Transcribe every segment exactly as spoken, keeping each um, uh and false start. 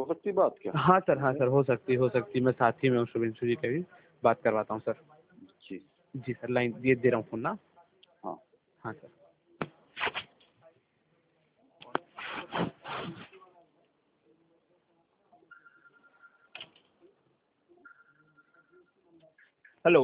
सकती बात क्या? हाँ सर, हाँ सर, हो सकती हो सकती मैं साथी में हूँ शुभेंशु जी के भी, बात करवाता हूँ सर। जी जी सर, लाइन ये दे रहा हूँ फोन ना। हाँ हाँ सर। Hello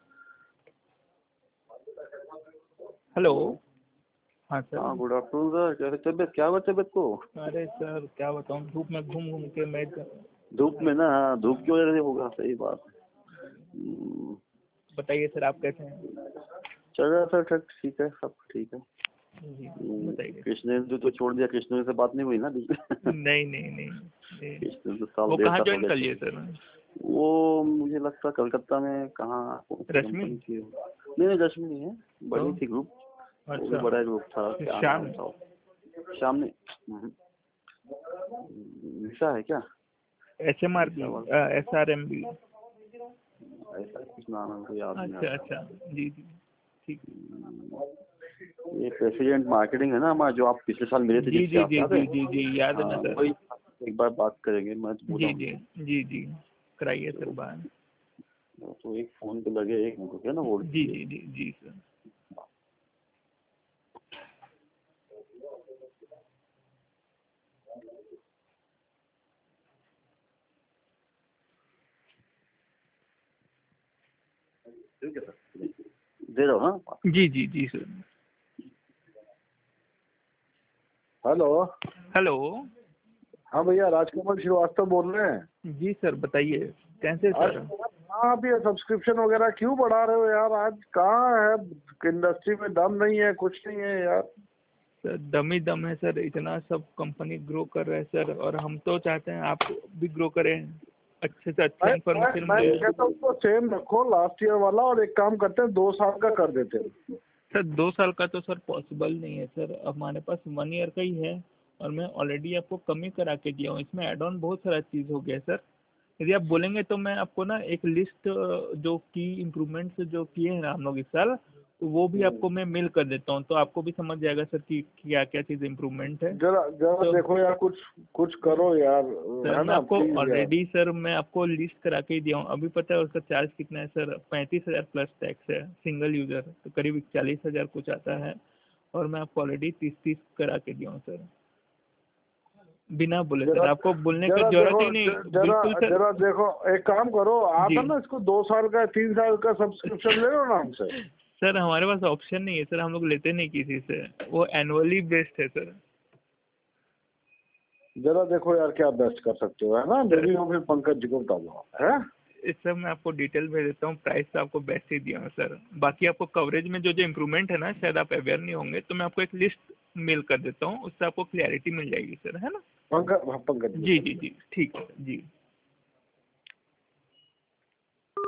hello. हाँ सर। हाँ गुड आफ्टरनून सर, कैसे तबियत, क्या हुआ तबियत को? अरे सर क्या बताऊँ, धूप में घूम घूम के मैं। धूप में ना, हाँ धूप की वजह से होगा, सही बात। हम्म, बताइए सर, आप कैसे हैं? चल रहा सर, ठीक ठीक है, सब ठीक है। जी हम्म, बताइए। कृष्णेंदु तो छोड़ दिया, कृष्णेंदु से बात नहीं हुई ना बीच में। नहीं नहीं नहीं, नहीं। कृष्णेंदु साल वो डेढ़ कहाँ साल हो ज्वाइन गए कर थे। लिए सर? वो मुझे लगता कलकत्ता में, कहाँ कौन सी रश्मि? कंपनी थी? नहीं नहीं रश्मि नहीं है, बड़ी तो थी ग्रुप। वो भी अच्छा, बड़ा ग्रुप था, क्या श्याम? नाम था? शाम ने। निशा है क्या? एच एम आर की, निशा वाला एस आर एम बी? ऐसा कुछ नाम है, मुझे याद नहीं आ अच्छा रहा। अच्छा, जी जी, ठीक। ये प्रेसिडेंट मार्केटिंग है ना हमारा, जो आप पिछले साल मिले थे जी जिससे, जी आप जी याद है? जी जी जी, याद है हाँ ना सर। वही, एक बार बात करेंगे, मैं तो बोला जी जी उनसे। जी जी, कराइए सर तो, बात। तो एक फोन पे लगे, एक मिनट रुकिए ना, होल्ड जी कीजिए। जी जी जी सर। दे रहा हूँ हाँ। जी जी जी सर। हेलो। हेलो। हाँ भैया, राजकमल श्रीवास्तव बोल रहे हैं। जी सर बताइए, कैसे आज सर? कहाँ आप ये सब्सक्रिप्शन वगैरह क्यों बढ़ा रहे हो यार? आज कहाँ है, इंडस्ट्री में दम नहीं है, कुछ नहीं है यार। सर दम ही दम है सर, इतना सब कंपनी ग्रो कर रहे हैं सर, और हम तो चाहते हैं आप भी ग्रो करें, अच्छे से अच्छा मैं मैं इन्फॉर्मेशन मैं मिले। कहता हूँ उसको सेम रखो लास्ट ईयर वाला, और एक काम करते हैं दो साल का कर देते हैं। सर दो साल का तो सर पॉसिबल नहीं है सर, अब हमारे पास वन ईयर का ही है, और मैं ऑलरेडी आपको कम ही करा के दिया हूँ, इसमें एड ऑन बहुत सारा चीज़ हो गया सर। यदि आप बोलेंगे तो मैं आपको ना एक लिस्ट, जो की इम्प्रूवमेंट्स जो किए हैं ना हम लोग इस साल, तो वो भी आपको मैं मेल कर देता हूँ, तो आपको भी समझ जाएगा सर कि क्या क्या चीज़ इम्प्रूवमेंट है। जरा जरा तो देखो यार, कुछ कुछ करो यार, सर है मैं ना, आपको प्लीज यार। ऑलरेडी सर मैं आपको लिस्ट करा के ही दिया हूँ, अभी पता है उसका चार्ज कितना है सर? पैंतीस हज़ार प्लस टैक्स है, सिंगल यूज़र तो करीब चालीस हज़ार कुछ आता है, और मैं आपको ऑलरेडी तीस तीस करा के दिया हूँ सर, बिना बोले सर, जरा आपको बोलने की जरा जरूरत देखो, ही नहीं, ज- जरा बिल्कुल सर। जरा देखो, एक काम करो आप, जी है ना, इसको दो साल का तीन साल का सब्सक्रिप्शन ले लो ना हमसे। सर हमारे पास ऑप्शन नहीं है सर, हम लोग लेते नहीं किसी से, वो एनुअली बेस्ड है सर। जरा देखो यार, क्या बेस्ट कर सकते हो, है ना, सर नहीं हो फिर पंकज जी को बता दो, है। इस सब मैं आपको डिटेल भेज देता हूँ, प्राइस तो आपको बेस्ट ही दिया हूँ सर, बाकी आपको कवरेज में जो जो इम्प्रूवमेंट है ना, शायद आप अवेयर नहीं होंगे, तो मैं आपको एक लिस्ट मेल कर देता हूँ, उससे आपको क्लैरिटी मिल जाएगी सर, है ना? पंकज, हाँ, पंकज जी जी को जी दो। जी, ठीक है जी।